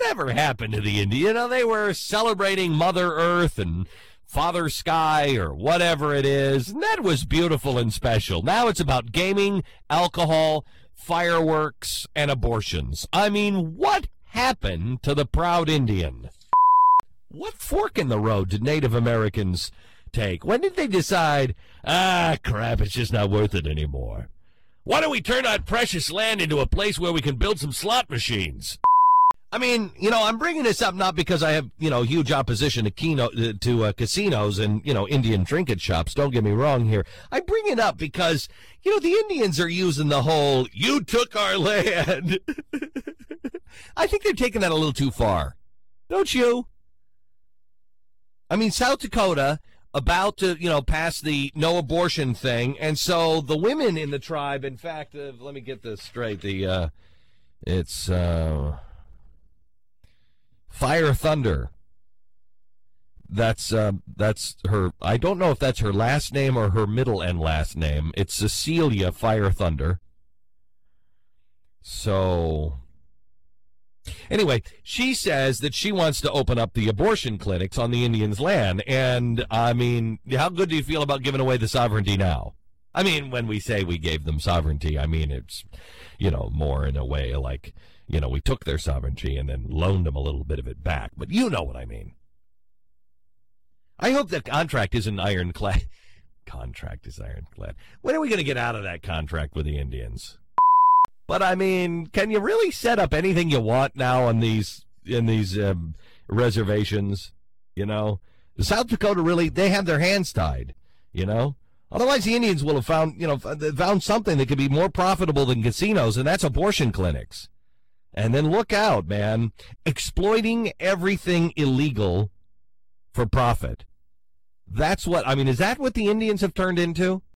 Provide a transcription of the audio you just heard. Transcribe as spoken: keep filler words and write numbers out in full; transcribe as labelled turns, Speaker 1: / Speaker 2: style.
Speaker 1: whatever happened to the Indian? You know, they were celebrating Mother Earth and Father Sky or whatever it is, and that was beautiful and special. Now it's about gaming, alcohol, fireworks, and abortions. I mean, what happened to the proud Indian? What fork in the road did Native Americans take? When did they decide, ah, crap, it's just not worth it anymore? Why don't we turn our precious land into a place where we can build some slot machines? I mean, you know, I'm bringing this up not because I have, you know, huge opposition to keno, to uh, casinos and, you know, Indian trinket shops. Don't get me wrong here. I bring it up because, you know, the Indians are using the whole, you took our land. I think they're taking that a little too far. Don't you? I mean, South Dakota about to, you know, pass the no abortion thing. And so the women in the tribe, in fact, uh, let me get this straight. The, uh, it's, uh, Fire Thunder. That's uh, that's her. I don't know if that's her last name or her middle and last name. It's Cecilia Fire Thunder. So, anyway, she says that she wants to open up the abortion clinics on the Indians' land. And, I mean, how good do you feel about giving away the sovereignty now? I mean, when we say we gave them sovereignty, I mean it's, you know, more in a way like, you know, we took their sovereignty and then loaned them a little bit of it back. But you know what I mean. I hope that contract isn't ironclad. Contract is ironclad. When are we going to get out of that contract with the Indians? But, I mean, can you really set up anything you want now on these, in these um, reservations? You know, South Dakota really, they have their hands tied, you know? Otherwise, the Indians will have found, you know, found something that could be more profitable than casinos, and that's abortion clinics. And then look out, man. Exploiting everything illegal for profit. That's what, I mean, is that what the Indians have turned into?